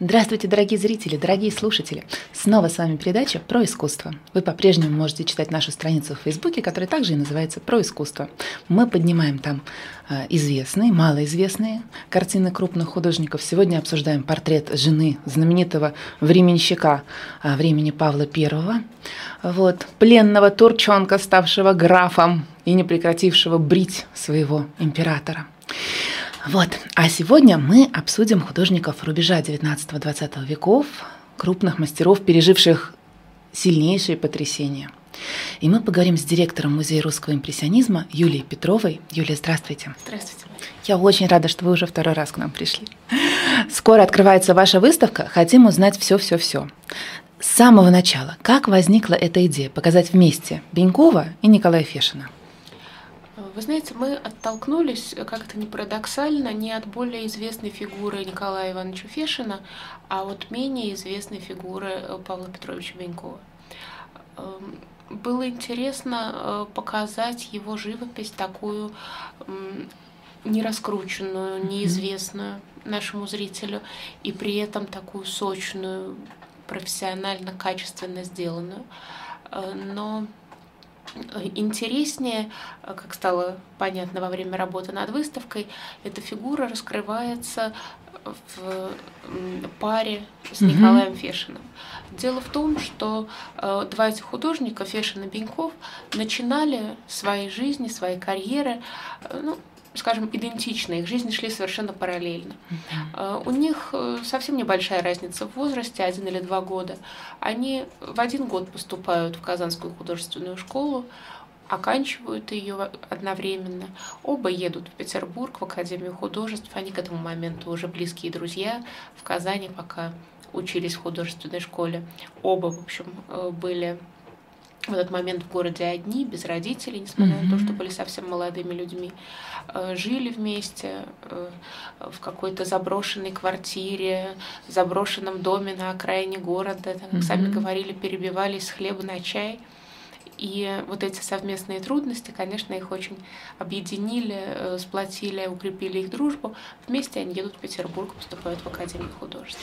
Здравствуйте, дорогие зрители, дорогие слушатели! Снова с вами передача «Про искусство». Вы по-прежнему можете читать нашу страницу в Фейсбуке, которая также и называется «Про искусство». Мы поднимаем там известные, малоизвестные картины крупных художников. Сегодня обсуждаем портрет жены знаменитого временщика времени Павла I, пленного турчонка, ставшего графом и не прекратившего брить своего императора. А сегодня мы обсудим художников рубежа 19-20 веков, крупных мастеров, переживших сильнейшие потрясения. И мы поговорим с директором Музея русского импрессионизма Юлией Петровой. Юлия, здравствуйте. Здравствуйте. Я очень рада, что вы уже второй раз к нам пришли. Скоро открывается ваша выставка, хотим узнать все-все-все. С самого начала, как возникла эта идея показать вместе Бенькова и Николая Фешина? Вы знаете, мы оттолкнулись, как это ни парадоксально, не от более известной фигуры Николая Ивановича Фешина, а от менее известной фигуры Павла Петровича Бенькова. Было интересно показать его живопись такую нераскрученную, неизвестную нашему зрителю, и при этом такую сочную, профессионально, качественно сделанную. Но интереснее, как стало понятно во время работы над выставкой, эта фигура раскрывается в паре с Николаем Фешиным. Дело в том, что два этих художника, Фешин и Беньков, начинали свои жизни, свои карьеры, скажем, идентично, их жизни шли совершенно параллельно. У них совсем небольшая разница в возрасте, 1 или 2 года. Они в 1 год поступают в Казанскую художественную школу, оканчивают ее одновременно. Оба едут в Петербург, в Академию художеств. Они к этому моменту уже близкие друзья. В Казани пока учились в художественной школе. Оба, в общем, были в этот момент в городе одни, без родителей, несмотря на то, что были совсем молодыми людьми. Жили вместе в какой-то заброшенной квартире, заброшенном доме на окраине города. Как сами говорили, перебивались с хлеба на чай. И вот эти совместные трудности, конечно, их очень объединили, сплотили, укрепили их дружбу. Вместе они едут в Петербург, поступают в Академию художеств.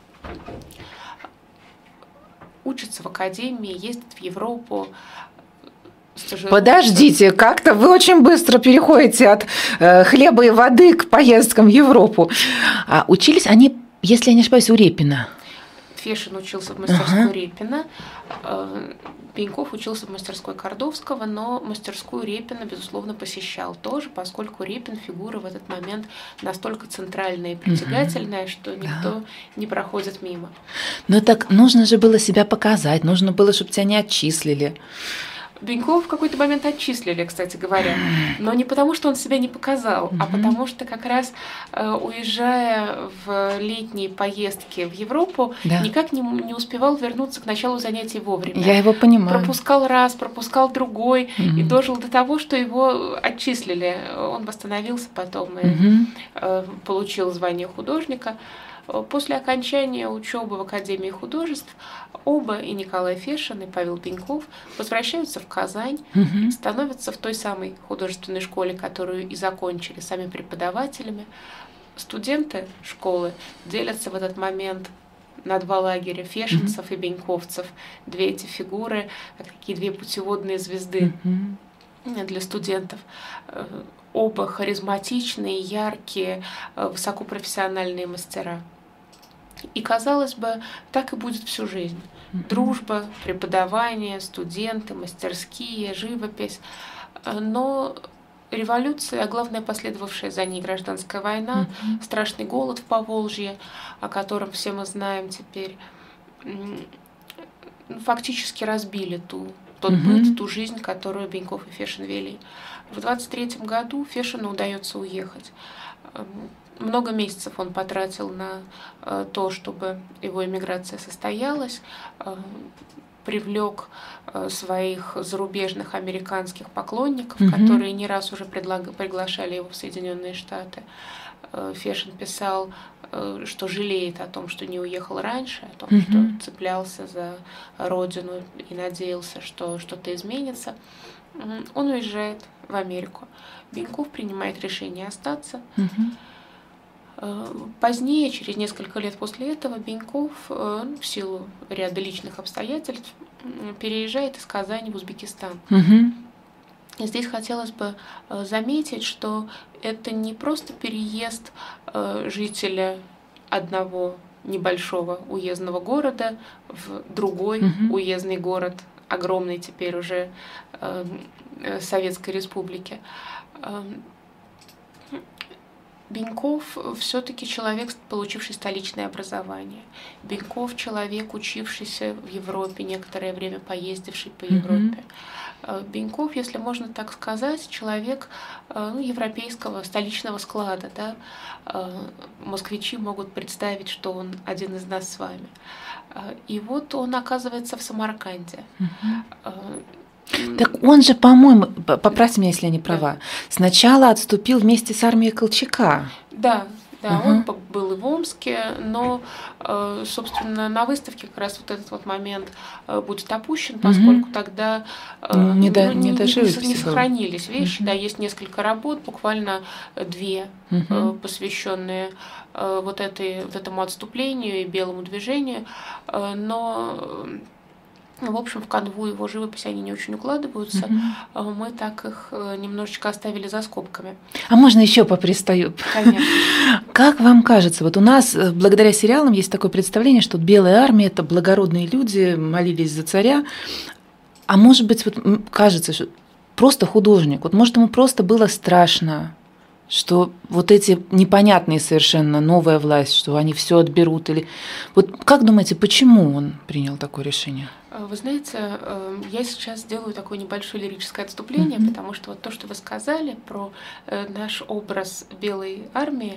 Учатся в академии, ездят в Европу. Подождите, как-то вы очень быстро переходите от хлеба и воды к поездкам в Европу. Учились они, если я не ошибаюсь, у Репина. Фешин учился в мастерской Репина, Беньков учился в мастерской Кордовского, но мастерскую Репина, безусловно, посещал тоже, поскольку Репин фигура в этот момент настолько центральная и притягательная, что никто не проходит мимо. Но так нужно же было себя показать, нужно было, чтобы тебя не отчислили. Бенькова в какой-то момент отчислили, кстати говоря, но не потому, что он себя не показал, а потому что как раз уезжая в летние поездки в Европу, никак не успевал вернуться к началу занятий вовремя. Я его понимаю. Пропускал раз, пропускал другой, и дожил до того, что его отчислили. Он восстановился потом и получил звание художника. После окончания учебы в Академии художеств оба, и Николай Фешин, и Павел Беньков, возвращаются в Казань, становятся в той самой художественной школе, которую и закончили сами преподавателями. Студенты школы делятся в этот момент на 2 лагеря: фешинцев и беньковцев. 2 эти фигуры, такие 2 путеводные звезды для студентов. Оба харизматичные, яркие, высокопрофессиональные мастера. И, казалось бы, так и будет всю жизнь. Дружба, преподавание, студенты, мастерские, живопись. Но революция, а главное, последовавшая за ней гражданская война, страшный голод в Поволжье, о котором все мы знаем теперь, фактически разбили тот быт, ту жизнь, которую Беньков и Фешин вели. В 1923 году Фешину удается уехать. Много месяцев он потратил на то, чтобы его эмиграция состоялась, привлек своих зарубежных американских поклонников, которые не раз уже приглашали его в Соединенные Штаты. Фешин писал, что жалеет о том, что не уехал раньше, о том, что цеплялся за родину и надеялся, что что-то изменится. Он уезжает в Америку. Беньков принимает решение остаться. Позднее, через несколько лет после этого, Беньков в силу ряда личных обстоятельств переезжает из Казани в Узбекистан. И здесь хотелось бы заметить, что это не просто переезд жителя одного небольшого уездного города в другой уездный город, огромный теперь уже Советской Республики. Беньков все-таки человек, получивший столичное образование. Беньков человек, учившийся в Европе, некоторое время поездивший по Европе. Беньков, если можно так сказать, человек европейского столичного склада. Да? Москвичи могут представить, что он один из нас с вами. И вот он оказывается в Самарканде. Так он же, по-моему, поправьте меня, если я не права, сначала отступил вместе с армией Колчака. Да, он был и в Омске, но, собственно, на выставке как раз вот этот вот момент будет опущен, поскольку тогда не сохранились вещи. Да, есть несколько работ, буквально 2, посвященные вот этому отступлению и белому движению, но... В общем, в канву его живописи они не очень укладываются. Мы так их немножечко оставили за скобками. А можно еще попристаю? Конечно. Как вам кажется, вот у нас благодаря сериалам есть такое представление, что белая армия – это благородные люди, молились за царя. А может быть, вот кажется, что просто художник, вот может ему просто было страшно, что вот эти непонятные совершенно новая власть, что они все отберут, или вот как думаете, почему он принял такое решение? Вы знаете, я сейчас сделаю такое небольшое лирическое отступление, потому что вот то, что вы сказали про наш образ белой армии,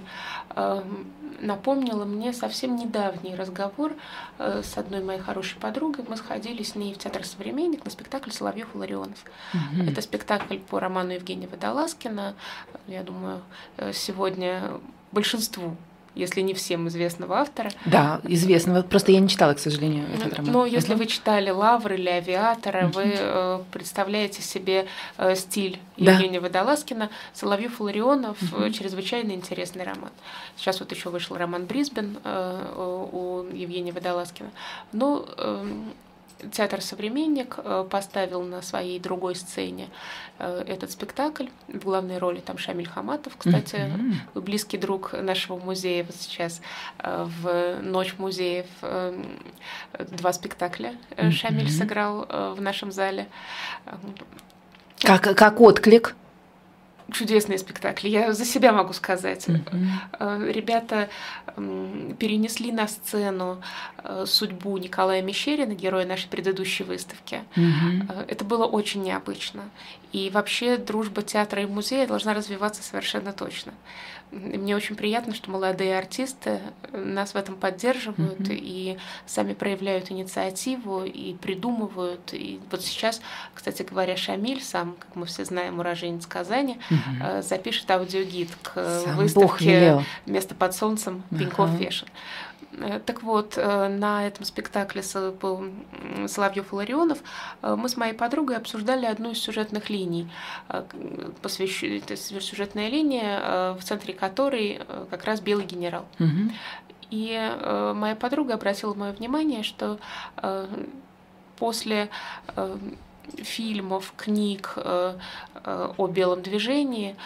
напомнило мне совсем недавний разговор с одной моей хорошей подругой. Мы сходили с ней в театр «Современник» на спектакль «Соловьев и Ларионов». Это спектакль по роману Евгения Водолазкина. Я думаю, сегодня большинству, если не всем, известного автора. Да, известного. Просто я не читала, к сожалению, этот роман. Но если вы читали «Лавр» или «Авиатора», вы представляете себе стиль Евгения Водолазкина. «Соловьев и Ларионов» чрезвычайно интересный роман. Сейчас вот еще вышел роман «Брисбен» у Евгения Водолазкина. Но театр «Современник» поставил на своей другой сцене этот спектакль. В главной роли там Шамиль Хаматов, кстати, близкий друг нашего музея. Вот сейчас в Ночь музеев 2 спектакля Шамиль сыграл в нашем зале. Как отклик? Чудесные спектакли, я за себя могу сказать. Ребята перенесли на сцену судьбу Николая Мещерина, героя нашей предыдущей выставки. Это было очень необычно. И вообще дружба театра и музея должна развиваться совершенно точно. И мне очень приятно, что молодые артисты нас в этом поддерживают и сами проявляют инициативу и придумывают. И вот сейчас, кстати говоря, Шамиль, сам, как мы все знаем, уроженец Казани, запишет аудиогид к выставке «Место под солнцем» Беньков-Фешин. Так вот, на этом спектакле «Соловьев и Ларионов» мы с моей подругой обсуждали одну из сюжетных линий, сюжетная линия, в центре которой как раз белый генерал. И моя подруга обратила мое внимание, что после фильмов, книг о белом движении,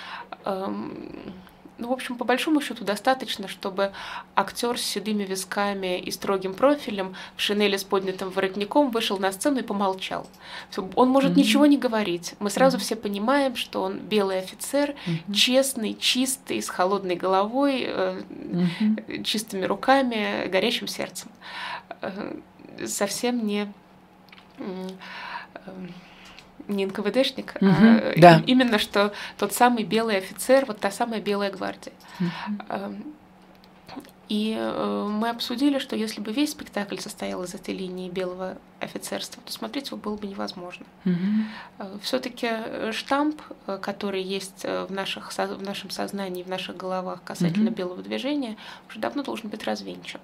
в общем, по большому счету достаточно, чтобы актер с седыми висками и строгим профилем в шинели с поднятым воротником вышел на сцену и помолчал. Он может ничего не говорить. Мы сразу все понимаем, что он белый офицер, честный, чистый, с холодной головой, чистыми руками, горящим сердцем. Совсем не НКВДшник, а именно что тот самый белый офицер, вот та самая белая гвардия. И мы обсудили, что если бы весь спектакль состоял из этой линии белого офицерства, то смотреть его было бы невозможно. Все-таки штамп, который есть в нашем сознании, в наших головах касательно белого движения, уже давно должен быть развенчан.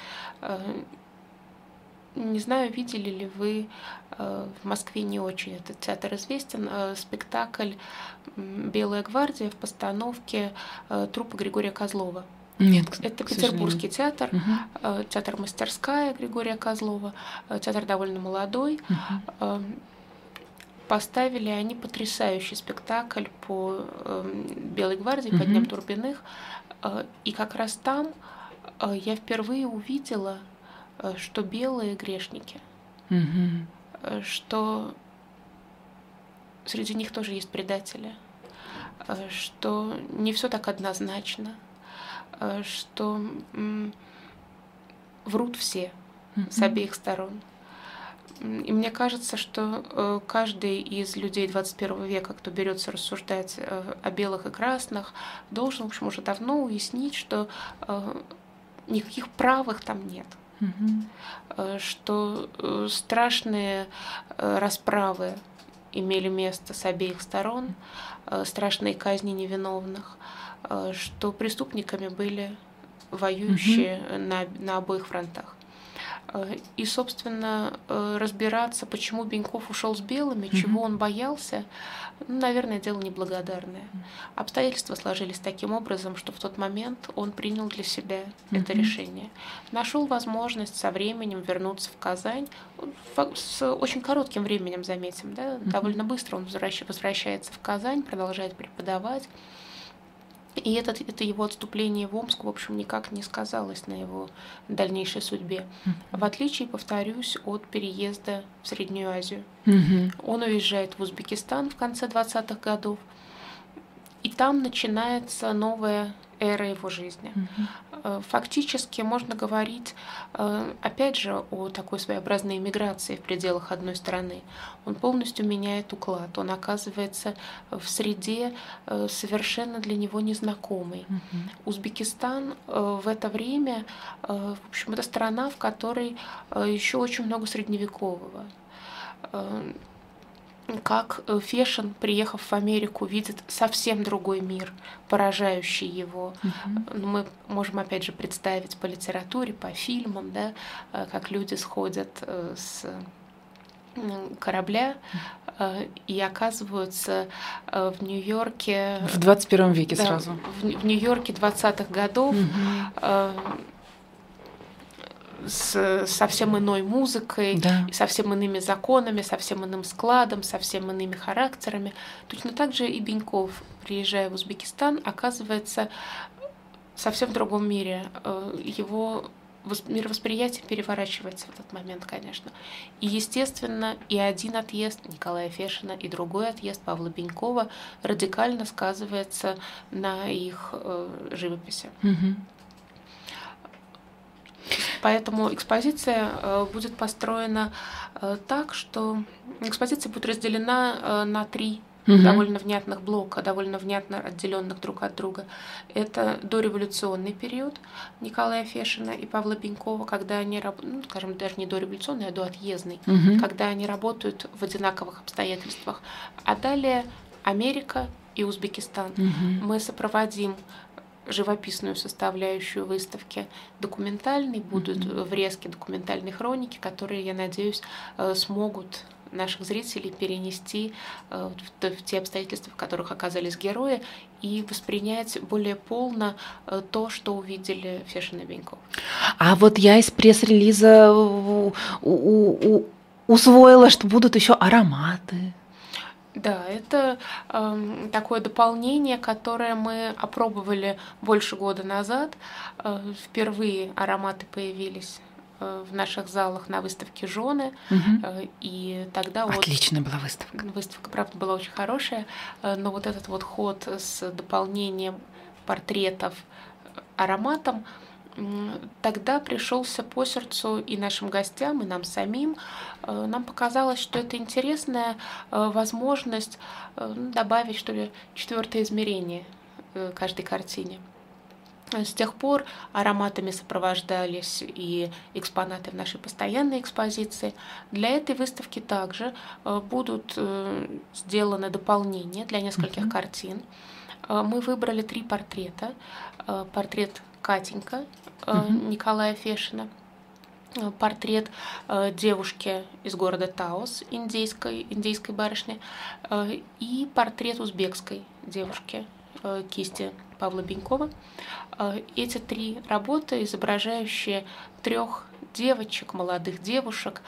Не знаю, видели ли вы, в Москве не очень этот театр известен, спектакль «Белая гвардия» в постановке труппы Григория Козлова. Нет, это Петербургский театр, театр «Мастерская» Григория Козлова, театр довольно молодой. Поставили они потрясающий спектакль по Белой гвардии, по Дням Турбиных. И как раз там я впервые увидела, что белые грешники, что среди них тоже есть предатели, что не все так однозначно, что врут все с обеих сторон. И мне кажется, что каждый из людей 21 века, кто берется рассуждать о белых и красных, должен, в общем, уже давно уяснить, что никаких правых там нет. Что страшные расправы имели место с обеих сторон, страшные казни невиновных, что преступниками были воюющие на обоих фронтах. И, собственно, разбираться, почему Беньков ушел с белыми, чего он боялся, наверное, дело неблагодарное. Обстоятельства сложились таким образом, что в тот момент он принял для себя это решение. Нашел возможность со временем вернуться в Казань, с очень коротким временем, заметим, да? Довольно быстро он возвращается в Казань, продолжает преподавать. И это его отступление в Омск, в общем, никак не сказалось на его дальнейшей судьбе. В отличие, повторюсь, от переезда в Среднюю Азию. Он уезжает в Узбекистан в конце 20-х годов, и там начинается новая эра его жизни. Фактически можно говорить, опять же, о такой своеобразной эмиграции в пределах одной страны. Он полностью меняет уклад, он оказывается в среде совершенно для него незнакомой. Узбекистан в это время, в общем, это страна, в которой еще очень много средневекового. Как Фешин, приехав в Америку, видит совсем другой мир, поражающий его. Мы можем, опять же, представить по литературе, по фильмам, да, как люди сходят с корабля и оказываются в Нью-Йорке. В 21 веке, да, сразу. В Нью-Йорке 20-х годов. С совсем иной музыкой, да, и совсем иными законами, совсем иным складом, совсем иными характерами. Точно так же и Беньков, приезжая в Узбекистан, оказывается совсем в другом мире. Его мировосприятие переворачивается в этот момент, конечно. И, естественно, и один отъезд Николая Фешина, и другой отъезд Павла Бенькова радикально сказывается на их живописи. Поэтому экспозиция будет построена так, что экспозиция будет разделена на 3 довольно внятных блока, довольно внятно отделенных друг от друга. Это дореволюционный период Николая Фешина и Павла Бенькова, когда они работают, скажем, даже не дореволюционный, а доотъездный, когда они работают в одинаковых обстоятельствах. А далее Америка и Узбекистан. Мы сопроводим живописную составляющую выставки документальной, будут врезки документальной хроники, которые, я надеюсь, смогут наших зрителей перенести в те обстоятельства, в которых оказались герои, и воспринять более полно то, что увидели Фешин и Беньков. А вот я из пресс-релиза усвоила, что будут еще ароматы. Да, это такое дополнение, которое мы опробовали больше года назад. Впервые ароматы появились в наших залах на выставке «Жены». И тогда отличная была выставка. Выставка, правда, была очень хорошая, но вот этот вот ход с дополнением портретов ароматом тогда пришелся по сердцу и нашим гостям, и нам самим. Нам показалось, что это интересная возможность добавить, что ли, 4-е измерение каждой картине. С тех пор ароматами сопровождались и экспонаты в нашей постоянной экспозиции. Для этой выставки также будут сделаны дополнения для нескольких картин. Мы выбрали 3 портрета. Портрет Катенька Николая Фешина, портрет девушки из города Таус, индейской барышни, и портрет узбекской девушки кисти Павла Бенькова. Эти 3 работы, изображающие 3 девочек, молодых девушек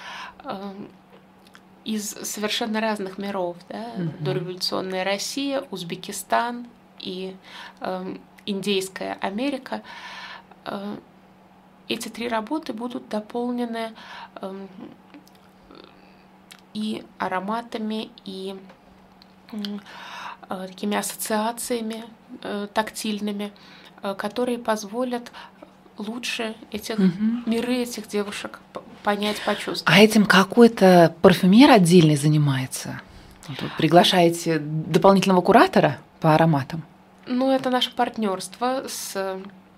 из совершенно разных миров. Да? Дореволюционная Россия, Узбекистан и индейская Америка. Эти 3 работы будут дополнены и ароматами, и такими ассоциациями тактильными, которые позволят лучше миры этих девушек понять, почувствовать. А этим какой-то парфюмер отдельный занимается? Вы приглашаете дополнительного куратора по ароматам? Ну, это наше партнерство с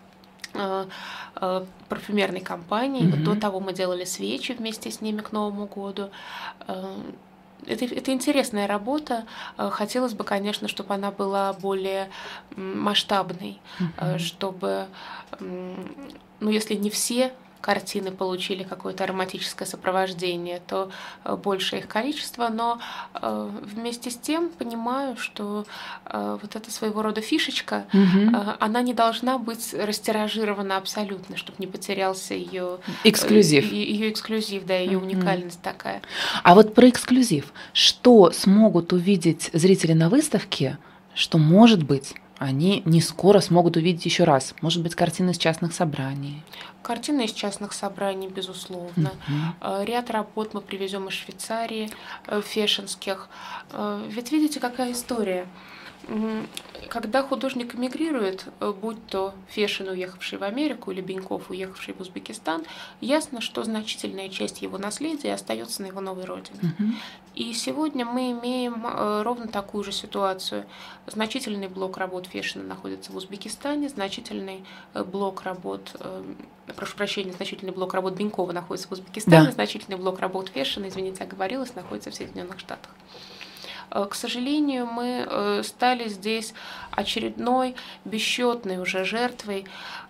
парфюмерной компанией. Вот до того мы делали свечи вместе с ними к Новому году. Это интересная работа. Хотелось бы, конечно, чтобы она была более масштабной, чтобы, ну, если не все картины получили какое-то ароматическое сопровождение, то большее их количество, но вместе с тем понимаю, что вот эта своего рода фишечка, она не должна быть растиражирована абсолютно, чтобы не потерялся ее эксклюзив. Ее эксклюзив, да, ее уникальность такая. А вот про эксклюзив. Что смогут увидеть зрители на выставке, что, может быть, они не скоро смогут увидеть еще раз? Может быть, картины из частных собраний? Картины из частных собраний, безусловно. Ряд работ мы привезем из Швейцарии, фешенских. Ведь видите, какая история. Когда художник эмигрирует, будь то Фешин, уехавший в Америку, или Беньков, уехавший в Узбекистан, ясно, что значительная часть его наследия остается на его новой родине. И сегодня мы имеем ровно такую же ситуацию. Значительный блок работ Фешина находится в Узбекистане, значительный блок работ, прошу прощения, значительный блок работ Бенькова находится в Узбекистане, значительный блок работ Фешина, извините, оговорилась, находится в Соединенных Штатах. К сожалению, мы стали здесь очередной бесчетной уже жертвой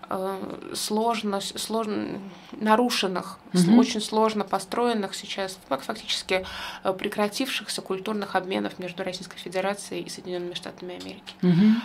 нарушенных, очень сложно построенных сейчас, фактически прекратившихся культурных обменов между Российской Федерацией и Соединенными Штатами Америки.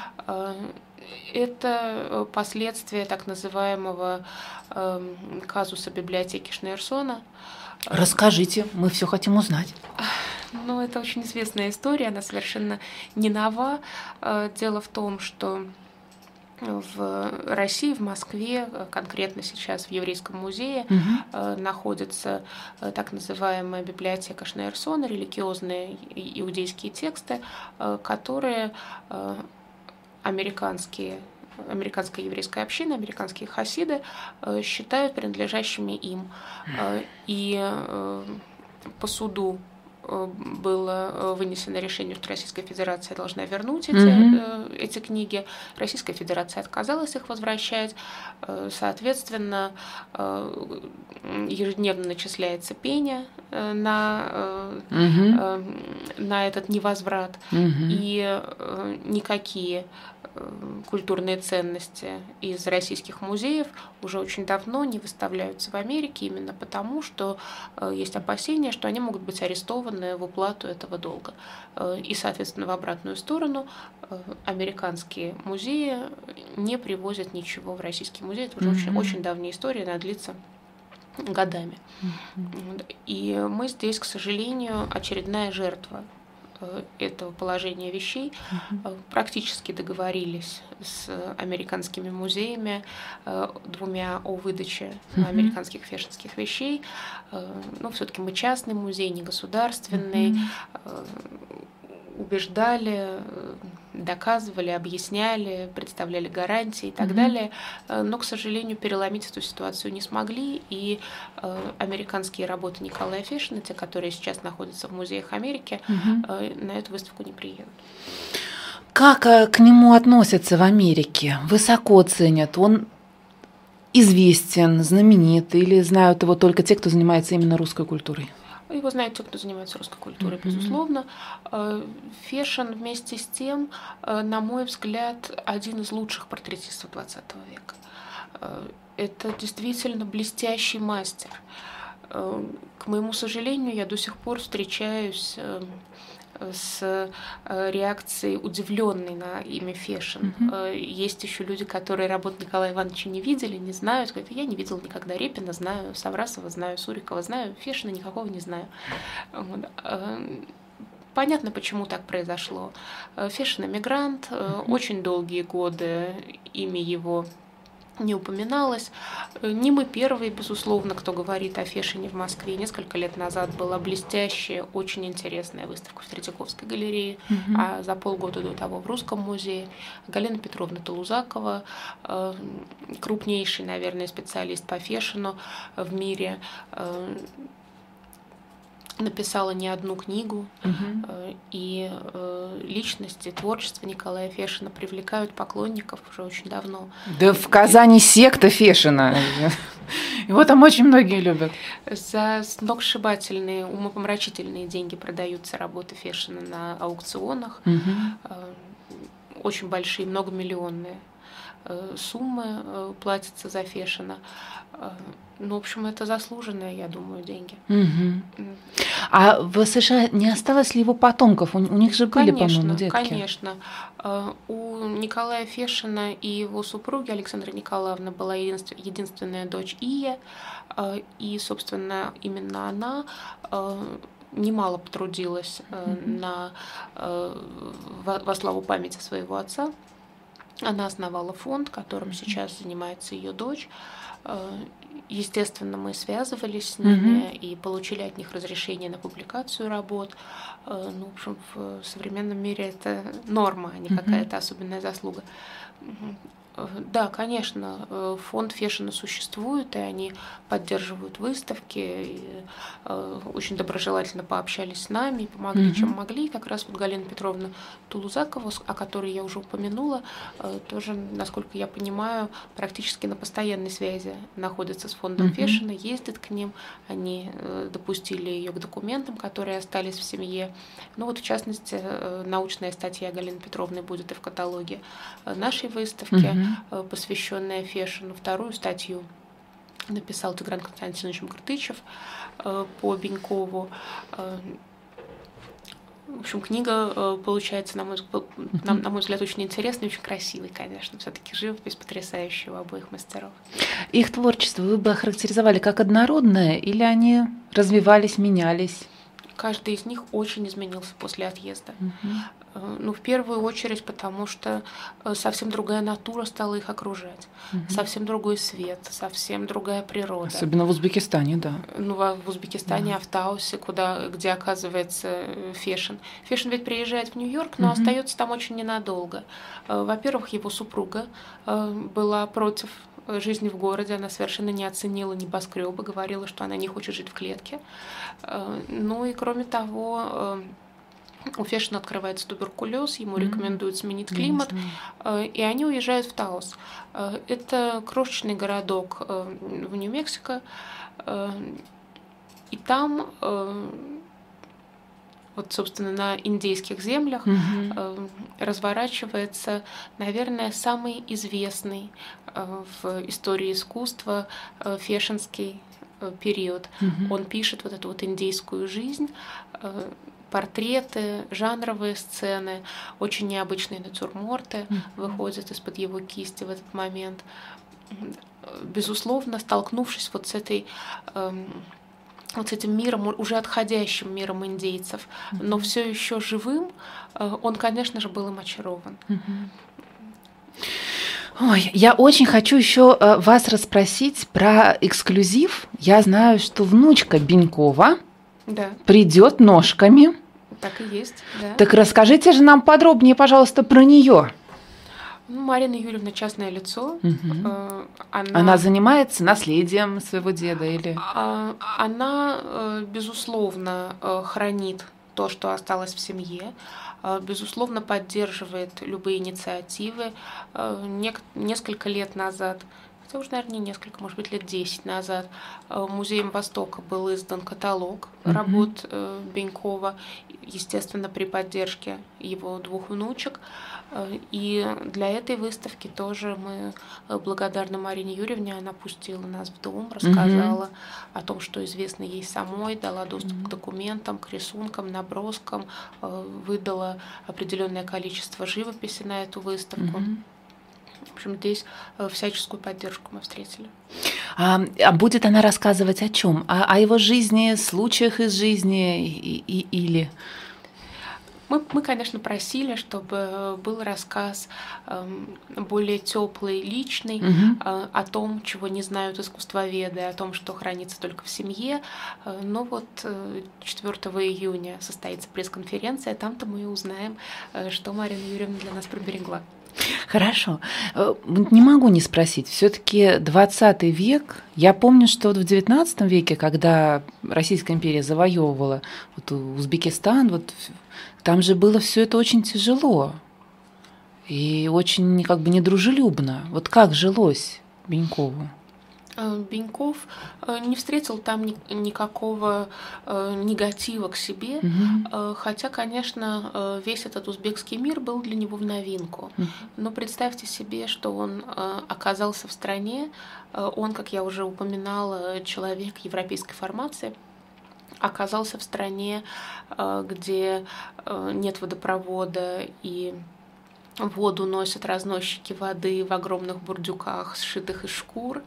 Это последствия так называемого казуса библиотеки Шнейрсона. Расскажите, мы все хотим узнать. Ну, это очень известная история, она совершенно не нова. Дело в том, что в России, в Москве, конкретно сейчас в Еврейском музее, находится так называемая библиотека Шнейрсона, религиозные иудейские тексты, которые американская еврейская община, американские хасиды считают принадлежащими им. И по суду было вынесено решение, что Российская Федерация должна вернуть эти книги. Российская Федерация отказалась их возвращать. Соответственно, ежедневно начисляется пеня на этот невозврат. И никакие культурные ценности из российских музеев уже очень давно не выставляются в Америке, именно потому, что есть опасения, что они могут быть арестованы в уплату этого долга. И, соответственно, в обратную сторону американские музеи не привозят ничего в российский музей. Это уже очень давняя история, она длится годами. И мы здесь, к сожалению, очередная жертва этого положения вещей. Практически договорились с американскими музеями двумя о выдаче американских фешенских вещей. Но все-таки мы частный музей, не государственный. Убеждали, доказывали, объясняли, представляли гарантии и так далее. Но, к сожалению, переломить эту ситуацию не смогли. И американские работы Николая Фешина, те, которые сейчас находятся в музеях Америки, на эту выставку не приедут. Как к нему относятся в Америке? Высоко ценят? Он известен, знаменит? Или знают его только те, кто занимается именно русской культурой? Его знают те, кто занимается русской культурой, безусловно. Фешин вместе с тем, на мой взгляд, один из лучших портретистов XX века. Это действительно блестящий мастер. К моему сожалению, я до сих пор встречаюсь с реакцией удивленной на имя Фешин. Есть еще люди, которые работу Николая Ивановича не видели, не знают. Говорят, я не видел никогда Репина, знаю Саврасова, знаю Сурикова, знаю Фешина, никакого не знаю. Понятно, почему так произошло. Фешин эмигрант, очень долгие годы имя его не упоминалось. Не мы первые, безусловно, кто говорит о Фешине в Москве. Несколько лет назад была блестящая, очень интересная выставка в Третьяковской галерее, а за полгода до того в Русском музее. Галина Петровна Толузакова, крупнейший, наверное, специалист по Фешину в мире, написала не одну книгу, и личности, творчество Николая Фешина привлекают поклонников уже очень давно. Да в Казани секта Фешина. Его там очень многие любят. За сногсшибательные, умопомрачительные деньги продаются работы Фешина на аукционах. Очень большие, многомиллионные суммы платятся за Фешина. Ну, в общем, это заслуженные, я думаю, деньги. А в США не осталось ли его потомков? У них же были, по-моему, детки. Конечно. У Николая Фешина и его супруги Александры Николаевны была единственная дочь Ия, и, собственно, именно она немало потрудилась во славу памяти своего отца. Она основала фонд, которым сейчас занимается ее дочь. Естественно, мы связывались с ними и получили от них разрешение на публикацию работ. Ну, в общем, в современном мире это норма, а не какая-то особенная заслуга. Да, конечно, фонд Фешина существует, и они поддерживают выставки, и очень доброжелательно пообщались с нами, помогли, чем могли. И как раз вот Галина Петровна Толузакова, о которой я уже упомянула, тоже, насколько я понимаю, практически на постоянной связи находится с фондом Фешина, ездит к ним, они допустили ее к документам, которые остались в семье. Ну вот, в частности, научная статья Галины Петровны будет и в каталоге нашей выставки, посвященная Фешину. Вторую статью написал Тигран Константинович Мкртычев по Бенькову. В общем, книга получается, на мой взгляд, очень интересной, очень красивой, конечно. Все-таки живопись потрясающая у обоих мастеров. Их творчество вы бы охарактеризовали как однородное, или они развивались, менялись? Каждый из них очень изменился после отъезда. Ну, в первую очередь, потому что совсем другая натура стала их окружать, совсем другой свет, совсем другая природа. Особенно в Узбекистане, да. Ну, в Узбекистане, в Таусе, где оказывается Фешин. Фешин ведь приезжает в Нью-Йорк, но остается там очень ненадолго. Во-первых, его супруга была против жизни в городе, она совершенно не оценила небоскребы, говорила, что она не хочет жить в клетке. Ну и кроме того, у Фешина открывается туберкулез, ему рекомендуют сменить климат, и они уезжают в Таус. Это крошечный городок в Нью-Мексико, и там, вот, собственно, на индейских землях разворачивается, наверное, самый известный в истории искусства фешинский период. Он пишет вот эту вот индейскую жизнь, портреты, жанровые сцены, очень необычные натюрморты выходят из-под его кисти в этот момент. Безусловно, столкнувшись вот с этим миром, уже отходящим миром индейцев, но все еще живым, он, конечно же, был им очарован. Ой, я очень хочу еще вас расспросить про эксклюзив. Я знаю, что внучка Бенькова придет ножками. Так и есть, да. Так расскажите же нам подробнее, пожалуйста, про нее. Ну, Марина Юрьевна частное лицо. Она занимается наследием своего деда или? Она, безусловно, хранит то, что осталось в семье. Безусловно, поддерживает любые инициативы. Несколько лет назад, хотя уже, наверное, не несколько, может быть, лет 10 назад, Музеем Востока был издан каталог работ Бенькова, естественно, при поддержке его двух внучек. И для этой выставки тоже мы благодарны Марине Юрьевне. Она пустила нас в дом, рассказала о том, что известно ей самой, дала доступ к документам, к рисункам, наброскам, выдала определенное количество живописи на эту выставку. В общем, здесь всяческую поддержку мы встретили. А будет она рассказывать о чем? О его жизни, случаях из жизни или... Мы, конечно, просили, чтобы был рассказ более теплый, личный, о том, чего не знают искусствоведы, о том, что хранится только в семье. Но вот 4 июня состоится пресс-конференция, там-то мы и узнаем, что Марина Юрьевна для нас приберегла. Хорошо. Не могу не спросить. Все-таки 20 век. Я помню, что вот в 19 веке, когда Российская империя завоевывала вот Узбекистан, вот там же было все это очень тяжело и очень как бы недружелюбно. Вот как жилось Бенькову? Беньков не встретил там никакого негатива к себе, хотя, конечно, весь этот узбекский мир был для него в новинку. Но представьте себе, что он оказался в стране, он, как я уже упоминала, человек европейской формации, оказался в стране, где нет водопровода и воду носят разносчики воды в огромных бурдюках, сшитых из шкур,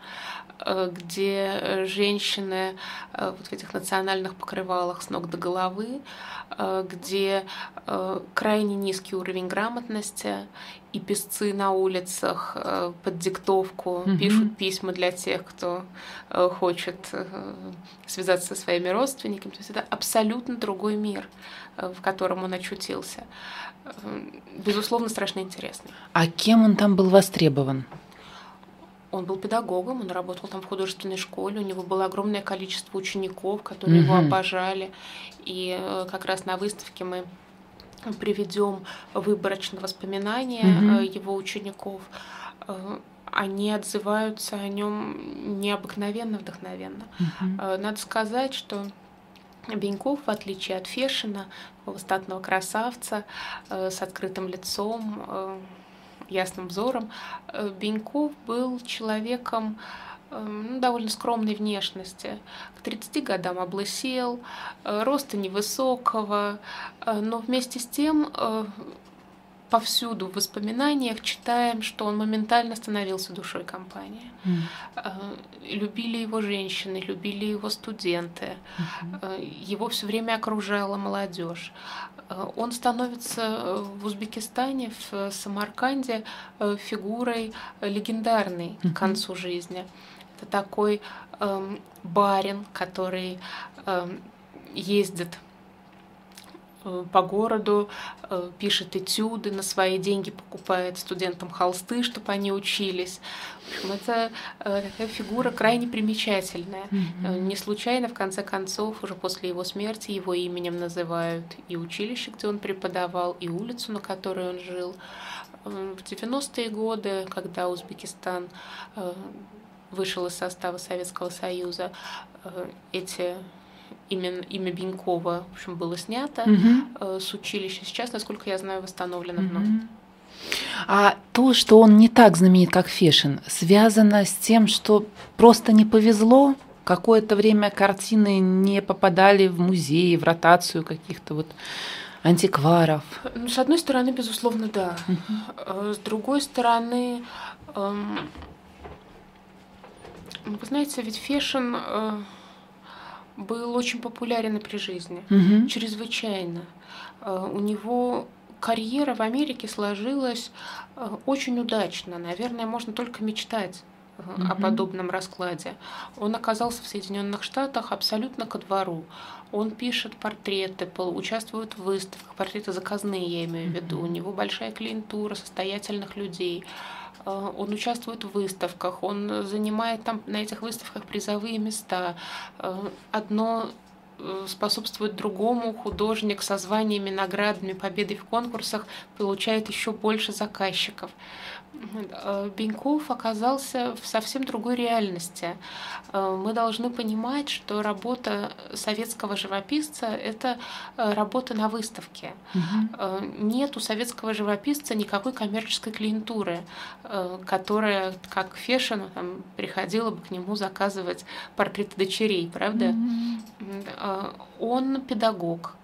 где женщины вот в этих национальных покрывалах с ног до головы, где крайне низкий уровень грамотности, и песцы на улицах под диктовку пишут письма для тех, кто хочет связаться со своими родственниками. То есть это абсолютно другой мир, в котором он очутился. Безусловно, страшно интересный. А кем он там был востребован? Он был педагогом, он работал там в художественной школе, у него было огромное количество учеников, которые его обожали. И как раз на выставке мы приведем выборочные воспоминания его учеников. Они отзываются о нем необыкновенно вдохновенно. Надо сказать, что Беньков, в отличие от Фешина, такого статного красавца с открытым лицом, ясным взором, Беньков был человеком довольно скромной внешности. К 30 годам облысел, роста невысокого, но вместе с тем повсюду в воспоминаниях читаем, что он моментально становился душой компании. Любили его женщины, любили его студенты, его все время окружала молодежь. Он становится в Узбекистане, в Самарканде фигурой легендарной к концу жизни. Это такой барин, который ездит по городу, пишет этюды, на свои деньги покупает студентам холсты, чтобы они учились. В общем, это такая фигура крайне примечательная. Не случайно, в конце концов, уже после его смерти его именем называют и училище, где он преподавал, и улицу, на которой он жил. В 90-е годы, когда Узбекистан вышел из состава Советского Союза, имя Бенькова, в общем, было снято с училища. Сейчас, насколько я знаю, восстановлено вновь. А то, что он не так знаменит, как Фешин, связано с тем, что просто не повезло? Какое-то время картины не попадали в музеи, в ротацию каких-то вот антикваров? Ну, с одной стороны, безусловно, да. С другой стороны, вы знаете, ведь Фешин был очень популярен и при жизни, чрезвычайно. У него карьера в Америке сложилась очень удачно. Наверное, можно только мечтать о подобном раскладе. Он оказался в Соединенных Штатах абсолютно ко двору. Он пишет портреты, участвует в выставках, портреты заказные, я имею в виду. У него большая клиентура состоятельных людей. Он участвует в выставках, он занимает там на этих выставках призовые места. Одно способствует другому, художник со званиями, наградами, победой в конкурсах получает еще больше заказчиков. Беньков оказался в совсем другой реальности. Мы должны понимать, что работа советского живописца – это работа на выставке. Нет у советского живописца никакой коммерческой клиентуры, которая, как Фешину, там, приходила бы к нему заказывать портреты дочерей, правда? Он педагог.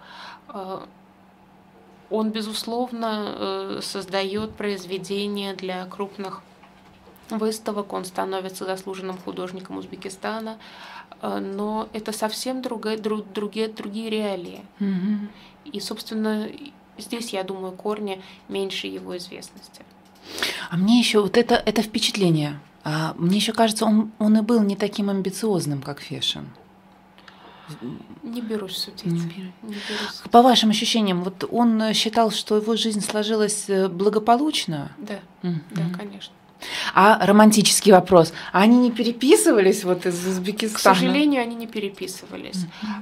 Он, безусловно, создает произведения для крупных выставок, он становится заслуженным художником Узбекистана, но это совсем другие реалии. И, собственно, здесь, я думаю, корни меньше его известности. А мне еще вот это впечатление, мне еще кажется, он и был не таким амбициозным, как Фешин. Не берусь судить. Не берусь. По вашим ощущениям, вот он считал, что его жизнь сложилась благополучно? Да, да, конечно. А романтический вопрос. Они не переписывались вот из Узбекистана? К сожалению, они не переписывались.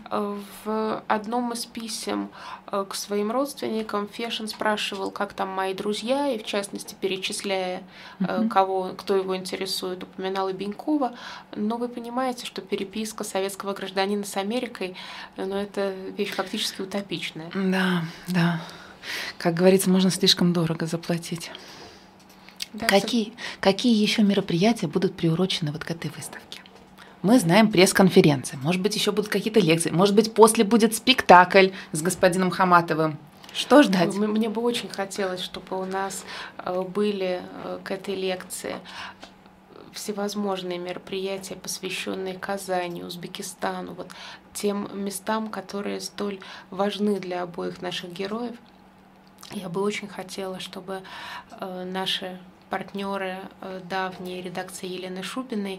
В одном из писем к своим родственникам Фешин спрашивал, как там мои друзья, и в частности, перечисляя, кто его интересует, упоминал и Бенькова. Но вы понимаете, что переписка советского гражданина с Америкой, это вещь фактически утопичная. Да, да. Как говорится, можно слишком дорого заплатить. Да, какие еще мероприятия будут приурочены вот к этой выставке? Мы знаем пресс-конференции, может быть, еще будут какие-то лекции, может быть, после будет спектакль с господином Хаматовым. Что ждать? Мне бы очень хотелось, чтобы у нас были к этой лекции всевозможные мероприятия, посвященные Казани, Узбекистану, вот тем местам, которые столь важны для обоих наших героев. Я бы очень хотела, чтобы наши партнеры давние, редакции Елены Шубиной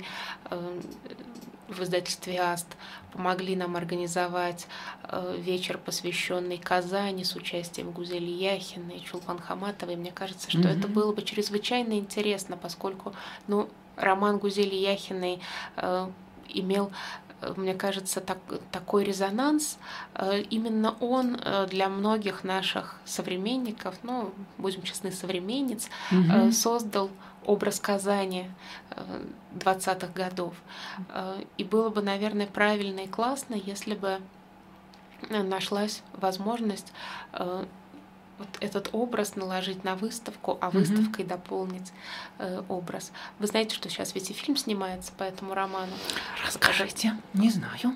в издательстве «Аст» помогли нам организовать вечер, посвященный Казани, с участием Гузели Яхиной, Чулпан Хаматовой. Мне кажется, что это было бы чрезвычайно интересно, поскольку роман Гузели Яхиной имел, мне кажется, такой резонанс. Именно он для многих наших современников, будем честны, современниц, создал образ Казани 20-х годов. И было бы, наверное, правильно и классно, если бы нашлась возможность вот этот образ наложить на выставку, а выставкой дополнить образ. Вы знаете, что сейчас ведь и фильм снимается по этому роману? Расскажите, не знаю.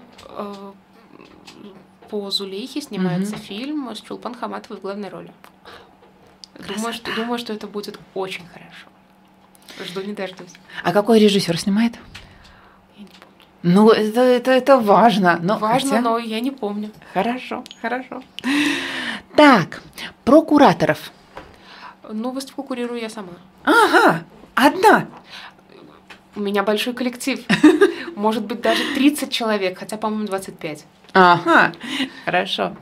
По Зулейхе снимается фильм с Чулпан Хаматовой в главной роли. Думаю, что это будет очень хорошо. Жду не дождусь. А какой режиссер снимает? Я не помню. Это важно. Но я не помню. Хорошо. Так, про кураторов. Выставку курирую я сама. Ага, одна. У меня большой коллектив. Может быть, даже 30 человек, хотя, по-моему, 25. Ага, хорошо.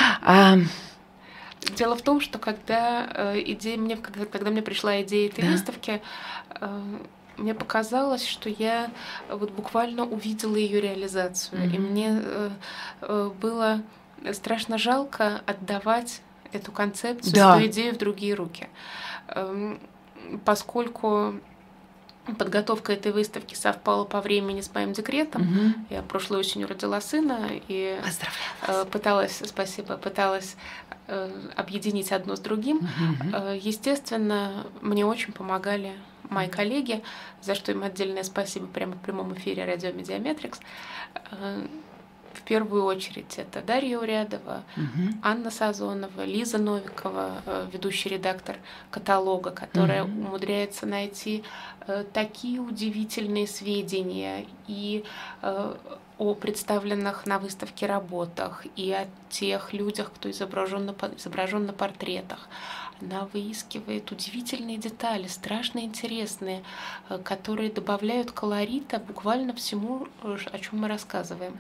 Дело в том, что когда мне пришла идея этой выставки, мне показалось, что я буквально увидела ее реализацию. И мне было страшно жалко отдавать эту концепцию, эту идею в другие руки. Поскольку подготовка этой выставки совпала по времени с моим декретом, я прошлой осенью родила сына и пыталась объединить одно с другим. Естественно, мне очень помогали мои коллеги, за что им отдельное спасибо прямо в прямом эфире радио Медиаметрикс. В первую очередь это Дарья Урядова, Анна Сазонова, Лиза Новикова, ведущий редактор каталога, которая умудряется найти такие удивительные сведения и о представленных на выставке работах, и о тех людях, кто изображен на портретах. Она выискивает удивительные детали, страшно интересные, которые добавляют колорита буквально всему, о чем мы рассказываем.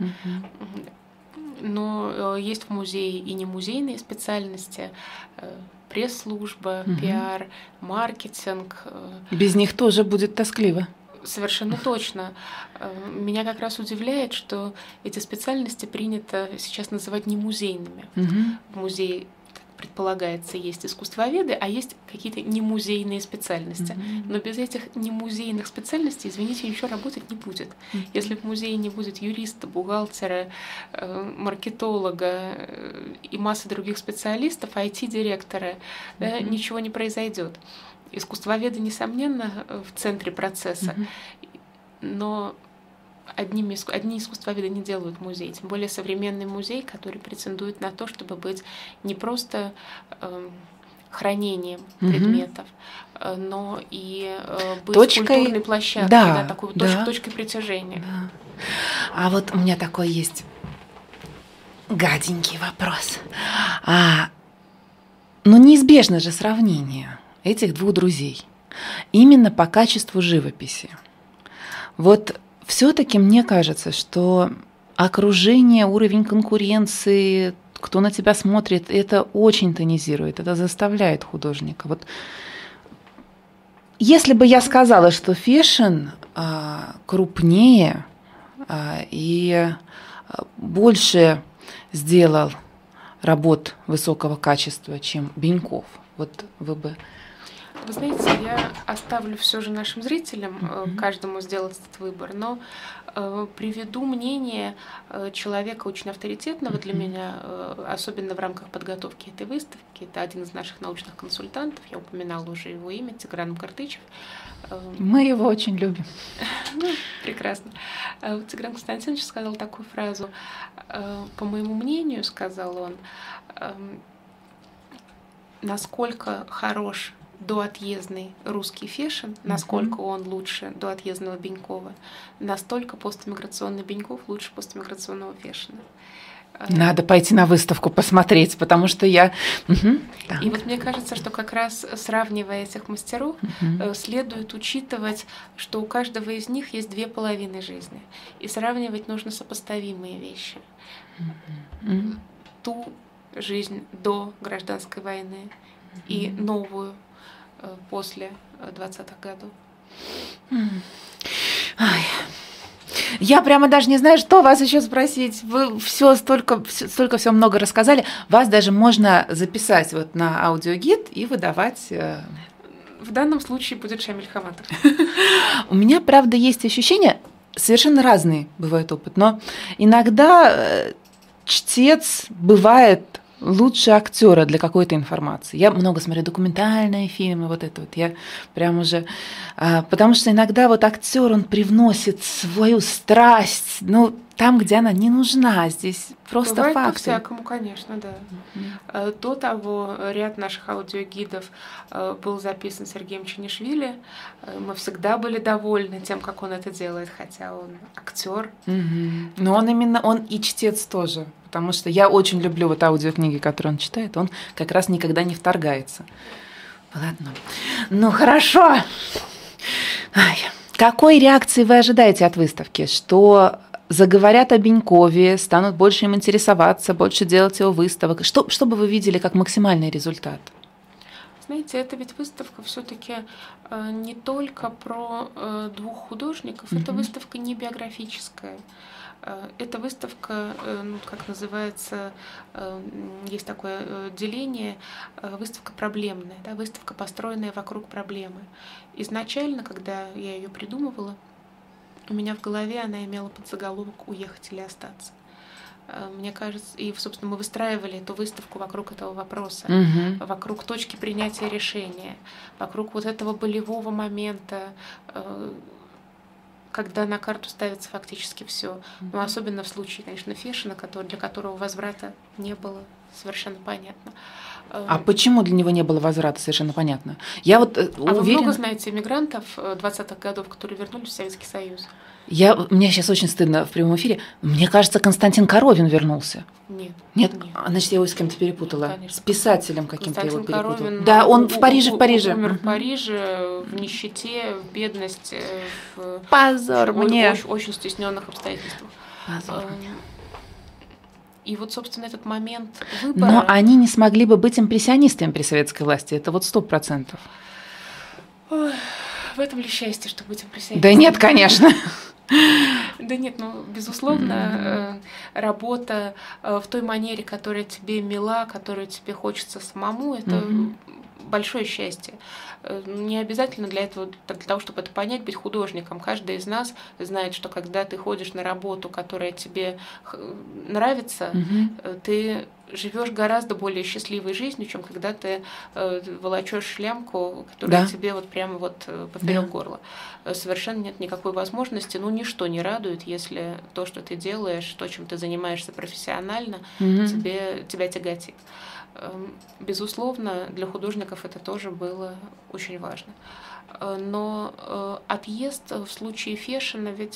Но есть в музее и не музейные специальности, пресс-служба, пиар, маркетинг. Без них тоже будет тоскливо. Совершенно точно. Меня как раз удивляет, что эти специальности принято сейчас называть не музейными. В музее предполагается, есть искусствоведы, а есть какие-то немузейные специальности. Но без этих немузейных специальностей, извините, ничего работать не будет. Если в музее не будет юриста, бухгалтера, маркетолога и массы других специалистов, IT-директора, да, ничего не произойдет. Искусствоведы, несомненно, в центре процесса, но одни искусствоведы не делают музей, тем более современный музей, который претендует на то, чтобы быть не просто хранением предметов, но и быть культурной площадкой, да, такой точкой притяжения. Да. А вот у меня такой есть гаденький вопрос. Но неизбежно же сравнение этих двух друзей именно по качеству живописи. Вот все-таки мне кажется, что окружение, уровень конкуренции, кто на тебя смотрит, это очень тонизирует, это заставляет художника. Вот если бы я сказала, что фэшн крупнее и больше сделал работ высокого качества, чем Беньков, вот вы бы... Вы знаете, я оставлю все же нашим зрителям, каждому сделать этот выбор, но приведу мнение человека очень авторитетного для меня, особенно в рамках подготовки этой выставки. Это один из наших научных консультантов, я упоминала уже его имя, Тигран Мкартычев. Мы его очень любим. Ну, прекрасно. Тигран Константинович сказал такую фразу: по моему мнению, сказал он, насколько хорош доотъездный русский фэшн, насколько он лучше доотъездного Бенькова, настолько постэмиграционный Беньков лучше постэмиграционного фэшна. Надо пойти на выставку посмотреть, потому что я... И вот мне кажется, что как раз сравнивая этих мастеров, следует учитывать, что у каждого из них есть две половины жизни. И сравнивать нужно сопоставимые вещи. Ту жизнь до гражданской войны и новую после 20-х годов. Ай. Я прямо даже не знаю, что вас еще спросить. Вы столько всего много рассказали. Вас даже можно записать вот на аудиогид и выдавать. В данном случае будет Шамиль Хаматов. У меня, правда, есть ощущение, совершенно разный бывает опыт, но иногда чтец бывает лучше актера для какой-то информации. Я много смотрю документальные фильмы, вот это вот. Я прям уже... Потому что иногда вот актер, он привносит свою страсть, ну, там, где она не нужна, здесь просто бывает факты. по-всякому, конечно, да. До того ряд наших аудиогидов был записан Сергеем Чанишвили. Мы всегда были довольны тем, как он это делает, хотя он актер. Но он и чтец тоже. Потому что я очень люблю вот аудиокниги, которые он читает, он как раз никогда не вторгается. Ладно. Ну, хорошо. Какой реакции вы ожидаете от выставки? Что заговорят о Бенькове, станут больше им интересоваться, больше делать его выставок? Что бы вы видели как максимальный результат? Знаете, это ведь выставка все-таки не только про двух художников, это выставка не биографическая. Эта выставка, как называется, есть такое деление, выставка проблемная, да, выставка, построенная вокруг проблемы. Изначально, когда я ее придумывала, у меня в голове она имела подзаголовок «Уехать или остаться». Мне кажется, и, собственно, мы выстраивали эту выставку вокруг этого вопроса, вокруг точки принятия решения, вокруг вот этого болевого момента, когда на карту ставится фактически все. Но особенно в случае, конечно, фэшна, для которого возврата не было, совершенно понятно. А почему для него не было возврата, совершенно понятно? Я вот уверена... вы много знаете иммигрантов 20-х годов, которые вернулись в Советский Союз? Мне сейчас очень стыдно в прямом эфире. Мне кажется, Константин Коровин вернулся. Нет. Нет? Значит, я его с кем-то перепутала. Конечно. С писателем каким-то его перепутала. Коровин, да, он в Париже. Умер в Париже, в нищете, в бедности, в Позор мне. Очень стесненных обстоятельствах. Позор мне. И вот, собственно, этот момент выбора... Но они не смогли бы быть импрессионистами при советской власти. Это вот 100%. Ой, в этом ли счастье, что быть импрессионистом? Да нет, конечно. Да Да нет, ну, безусловно, работа в той манере, которая тебе мила, которую тебе хочется самому, это большое счастье. Не обязательно для этого, для того, чтобы это понять, быть художником. Каждый из нас знает, что когда ты ходишь на работу, которая тебе нравится, ты живешь гораздо более счастливой жизнью, чем когда ты волочешь шлямку, которая тебе вот прямо вот поперек горла. Совершенно нет никакой возможности, ну, ничто не радует, если то, что ты делаешь, то, чем ты занимаешься профессионально, тебя тяготит. Безусловно, для художников это тоже было очень важно. Но отъезд в случае Фешина ведь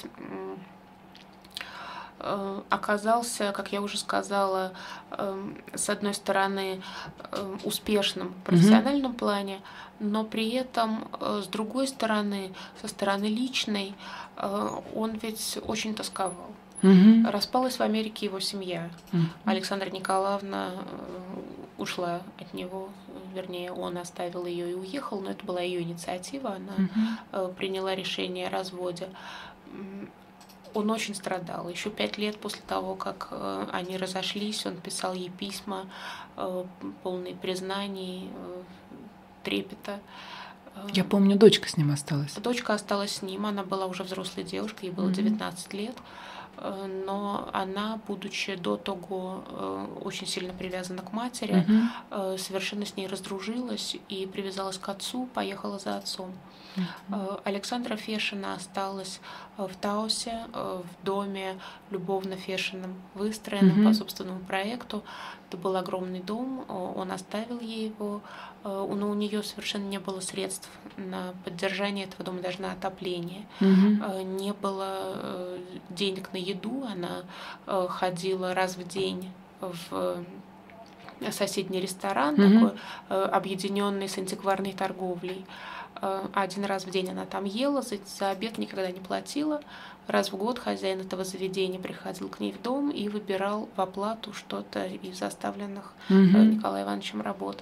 оказался, как я уже сказала, с одной стороны, успешным в профессиональном плане, но при этом, с другой стороны, со стороны личной, он ведь очень тосковал. Распалась в Америке его семья. Александра Николаевна ушла от него, вернее, он оставил ее и уехал, но это была ее инициатива, она приняла решение о разводе. Он очень страдал. Еще 5 лет после того, как они разошлись, он писал ей письма, полные признаний, трепета. Я помню, дочка с ним осталась. Дочка осталась с ним, она была уже взрослой девушкой, ей было 19 лет. Но она, будучи до того очень сильно привязана к матери, совершенно с ней раздружилась и привязалась к отцу, поехала за отцом. Александра Фешина осталась в Таосе, в доме любовно Фешиным, выстроенном по собственному проекту. Это был огромный дом, он оставил ей его, но у нее совершенно не было средств на поддержание этого дома, даже на отопление. Не было денег на еду, она ходила раз в день в соседний ресторан, такой объединенный с антикварной торговлей. Один раз в день она там ела, за обед никогда не платила. Раз в год хозяин этого заведения приходил к ней в дом и выбирал в оплату что-то из оставленных Николаем Ивановичем работ.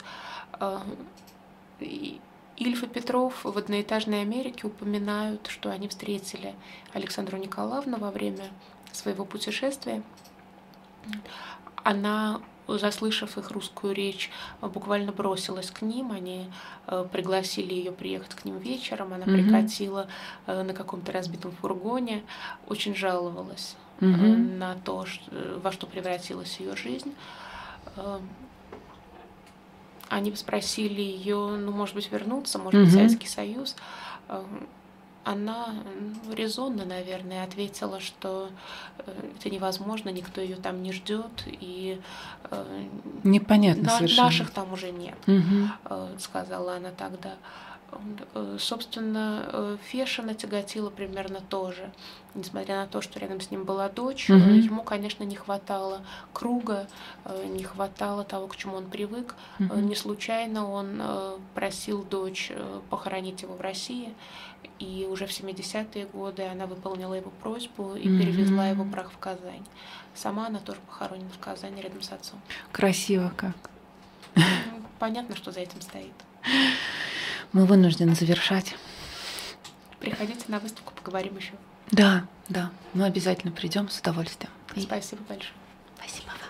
Ильф и Петров в «Одноэтажной Америке» упоминают, что они встретили Александру Николаевну во время своего путешествия. Она, заслышав их русскую речь, буквально бросилась к ним. Они пригласили ее приехать к ним вечером. Она прикатила на каком-то разбитом фургоне, очень жаловалась на то, во что превратилась ее жизнь. Они спросили ее, ну, может быть, вернуться, может быть, в Советский Союз. Она резонно, наверное, ответила, что это невозможно, никто ее там не ждет, и непонятно совершенно. Наших там уже нет, сказала она тогда. Собственно, Фешина тяготила примерно то же. Несмотря на то, что рядом с ним была дочь, ему, конечно, не хватало круга, не хватало того, к чему он привык. Не случайно он просил дочь похоронить его в России, и уже в 70-е годы она выполнила его просьбу и перевезла его прах в Казань. Сама она тоже похоронена в Казани рядом с отцом. Красиво как. Понятно, что за этим стоит. Мы вынуждены завершать. Приходите на выставку, поговорим еще. Да, мы обязательно придем с удовольствием. Спасибо большое. Спасибо.